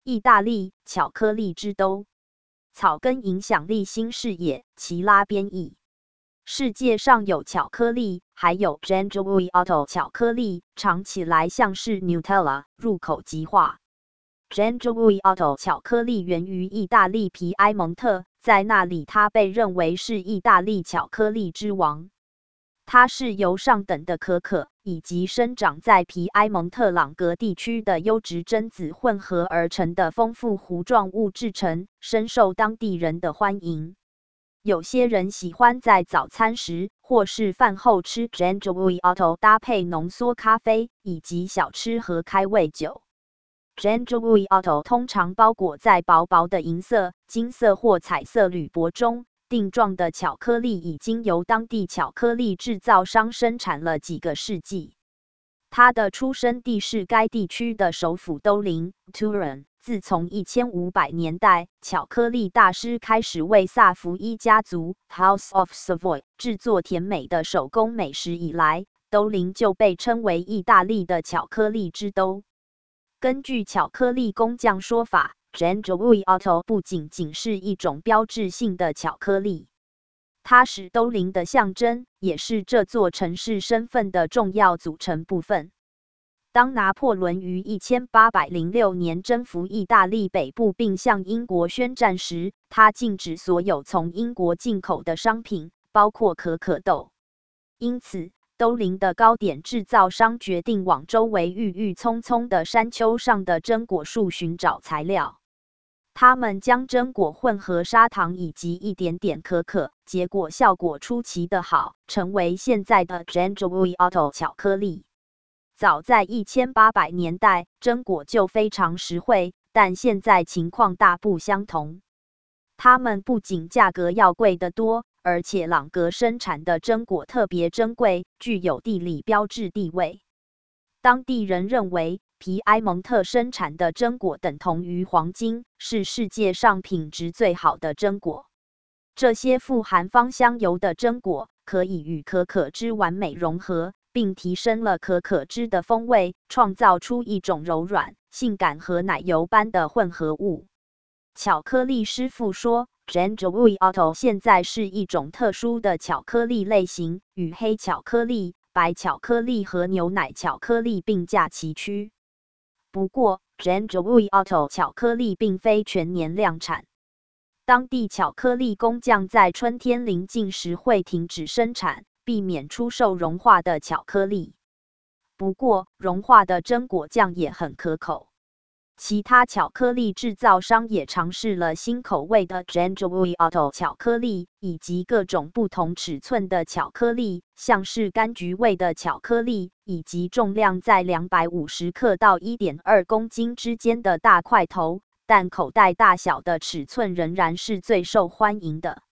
意大利巧克力之都，草根影响力新视野。齐拉编译。世界上有巧克力，还有 Gennaro 巧克力，尝起来像是 Nutella， 入口即化。Gennaro 巧克力源于意大利皮埃蒙特，在那里它被认为是意大利巧克力之王。它是由上等的可可以及生长在皮埃蒙特朗格地区的优质榛子混合而成的丰富糊状物制成，深受当地人的欢迎。有些人喜欢在早餐时或是饭后吃 Gennaro 搭配浓缩咖啡以及小吃和开胃酒。Gennaro 通常包裹在薄薄的银色、金色或彩色铝箔中。锭状的巧克力已经由当地巧克力制造商生产了几个世纪。它的出生地是该地区的首府都灵 Turin。自从1500年代，巧克力大师开始为萨伏伊家族 House of Savoy 制作甜美的手工美食以来，都灵就被称为意大利的巧克力之都。根据巧克力工匠说法，Gennaro 不仅仅是一种标志性的巧克力，它是都灵的象征，也是这座城市身份的重要组成部分。当拿破仑于1806年征服意大利北部并向英国宣战时，他禁止所有从英国进口的商品，包括可可豆。因此，都灵的糕点制造商决定往周围郁郁葱葱的山丘上的榛果树寻找材料。他们将榛果混合砂糖以及一点点可可，结果效果出奇的好，成为现在的 Gennaro 巧克力。早在1800年代，榛果就非常实惠，但现在情况大不相同。它们不仅价格要贵得多，而且朗格生产的榛果特别珍贵，具有地理标志地位。当地人认为，皮埃蒙特生产的榛果等同于黄金，是世界上品质最好的榛果。这些富含芳香油的榛果可以与可可脂完美融合，并提升了可可脂的风味，创造出一种柔软、性感和奶油般的混合物。巧克力师傅说 ，Gennaro 现在是一种特殊的巧克力类型，与黑巧克力、白巧克力和牛奶巧克力并驾齐驱。不过 ，Gennaro 巧克力并非全年量产。当地巧克力工匠在春天临近时会停止生产，避免出售融化的巧克力。不过，融化的榛果酱也很可口。其他巧克力制造商也尝试了新口味的 Gennaro 巧克力，以及各种不同尺寸的巧克力，像是柑橘味的巧克力，以及重量在250克到 1.2 公斤之间的大块头，但口袋大小的尺寸仍然是最受欢迎的。